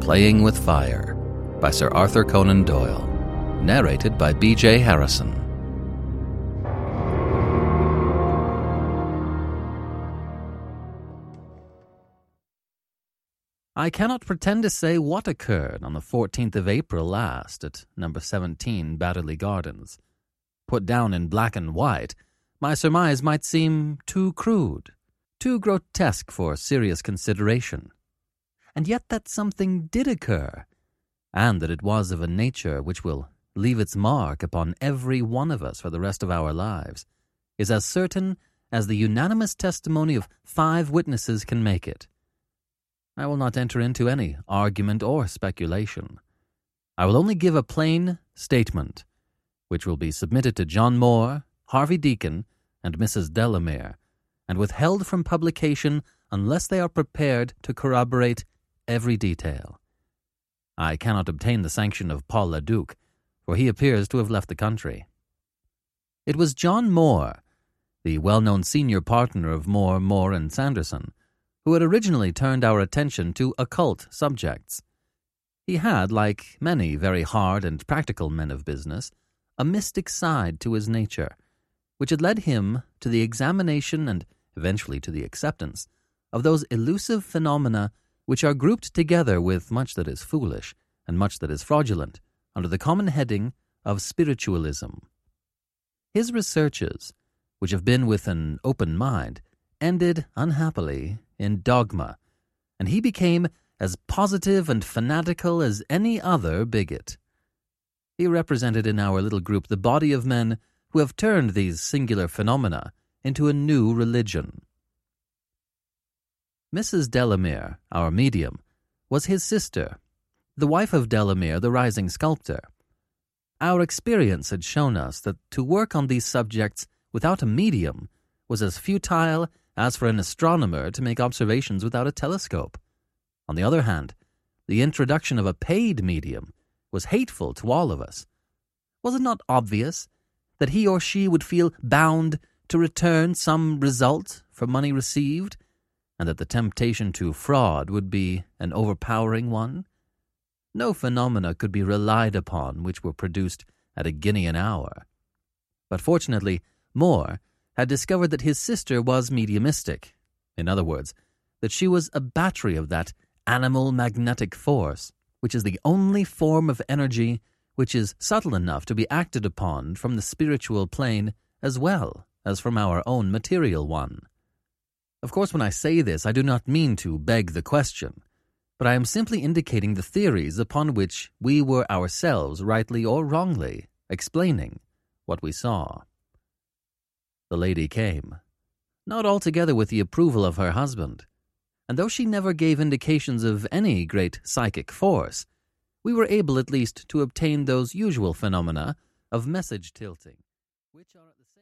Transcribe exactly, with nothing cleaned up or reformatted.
Playing with Fire by Sir Arthur Conan Doyle. Narrated by B J Harrison. I cannot pretend to say what occurred on the fourteenth of April last at number seventeen Badderly Gardens. Put down in black and white, my surmise might seem too crude, too grotesque for serious consideration. And yet that something did occur, and that it was of a nature which will leave its mark upon every one of us for the rest of our lives, is as certain as the unanimous testimony of five witnesses can make it. I will not enter into any argument or speculation. I will only give a plain statement, which will be submitted to John Moore, Harvey Deacon, and Missus Delamere, and withheld from publication unless they are prepared to corroborate every detail. I cannot obtain the sanction of Paul Leduc, for he appears to have left the country. It was John Moore, the well-known senior partner of Moore, Moore and Sanderson, who had originally turned our attention to occult subjects. He had, like many very hard and practical men of business, a mystic side to his nature, which had led him to the examination and eventually to the acceptance of those elusive phenomena which are grouped together with much that is foolish and much that is fraudulent under the common heading of spiritualism. His researches, which have been with an open mind, ended, unhappily, in dogma, and he became as positive and fanatical as any other bigot. He represented in our little group the body of men who have turned these singular phenomena into a new religion. Missus Delamere, our medium, was his sister, the wife of Delamere, the rising sculptor. Our experience had shown us that to work on these subjects without a medium was as futile as for an astronomer to make observations without a telescope. On the other hand, the introduction of a paid medium was hateful to all of us. Was it not obvious that he or she would feel bound to return some result for money received, and that the temptation to fraud would be an overpowering one? No phenomena could be relied upon which were produced at a guinea an hour. But fortunately, Moore had discovered that his sister was mediumistic. In other words, that she was a battery of that animal magnetic force, which is the only form of energy which is subtle enough to be acted upon from the spiritual plane as well as from our own material one. Of course, when I say this, I do not mean to beg the question, but I am simply indicating the theories upon which we were ourselves, rightly or wrongly, explaining what we saw. The lady came, not altogether with the approval of her husband, and though she never gave indications of any great psychic force, we were able at least to obtain those usual phenomena of message tilting, which are at the